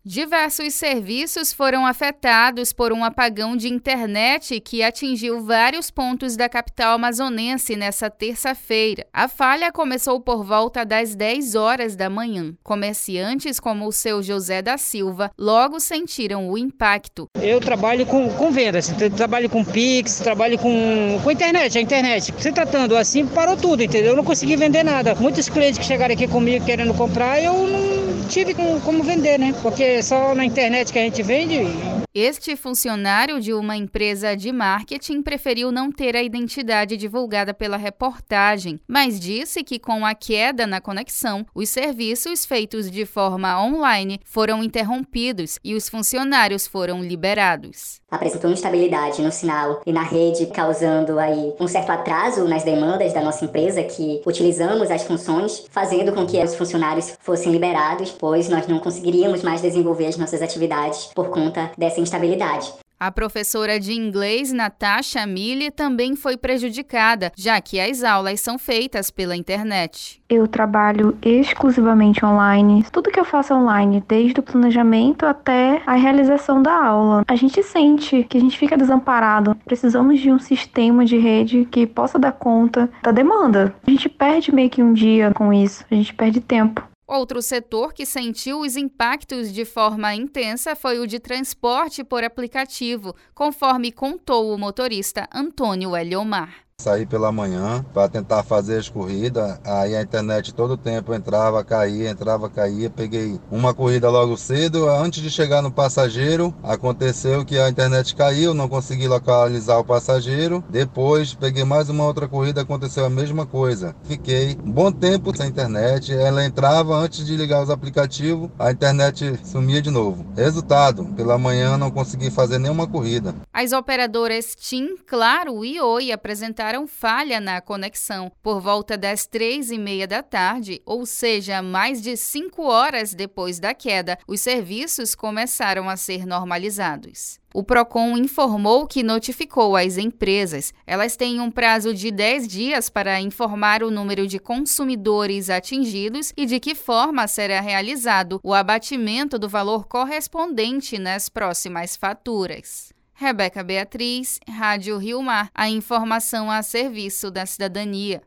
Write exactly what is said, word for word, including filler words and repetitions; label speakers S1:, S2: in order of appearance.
S1: Diversos serviços foram afetados por um apagão de internet que atingiu vários pontos da capital amazonense nesta terça-feira. A falha começou por volta das dez horas da manhã. Comerciantes como o seu José da Silva logo sentiram o impacto.
S2: Eu trabalho com, com vendas, trabalho com Pix, trabalho com, com internet, a internet. Se tratando assim, parou tudo, entendeu? Eu não consegui vender nada. Muitos clientes que chegaram aqui comigo querendo comprar, eu não tive como, como vender, né? Porque só na internet que a gente vende.
S1: Este funcionário de uma empresa de marketing preferiu não ter a identidade divulgada pela reportagem, mas disse que com a queda na conexão, os serviços feitos de forma online foram interrompidos e os funcionários foram liberados.
S3: Apresentou instabilidade no sinal e na rede, causando aí um certo atraso nas demandas da nossa empresa, que utilizamos as funções, fazendo com que os funcionários fossem liberados, pois nós não conseguiríamos mais desenvolver as nossas atividades por conta dessa instabilidade.
S1: A professora de inglês, Natasha Mille, também foi prejudicada, já que as aulas são feitas pela internet.
S4: Eu trabalho exclusivamente online. Tudo que eu faço online, desde o planejamento até a realização da aula. A gente sente que a gente fica desamparado. Precisamos de um sistema de rede que possa dar conta da demanda. A gente perde meio que um dia com isso, a gente perde tempo.
S1: Outro setor que sentiu os impactos de forma intensa foi o de transporte por aplicativo, conforme contou o motorista Antônio Eliomar.
S5: Saí pela manhã para tentar fazer as corridas, aí a internet todo o tempo entrava, caía, entrava, caía. Peguei uma corrida logo cedo, antes de chegar no passageiro, aconteceu que a internet caiu, não consegui localizar o passageiro. Depois peguei mais uma outra corrida, aconteceu a mesma coisa. Fiquei um bom tempo sem internet, ela entrava antes de ligar os aplicativos, a internet sumia de novo. Resultado, pela manhã não consegui fazer nenhuma corrida.
S1: As operadoras TIM, Claro e Oi apresentaram falha na conexão por volta das três e meia da tarde, ou seja, mais de cinco horas depois da queda, os serviços começaram a ser normalizados. O Procon informou que notificou as empresas. Elas têm um prazo de dez dias para informar o número de consumidores atingidos e de que forma será realizado o abatimento do valor correspondente nas próximas faturas. Rebeca Beatriz, Rádio Rio Mar, a informação a serviço da cidadania.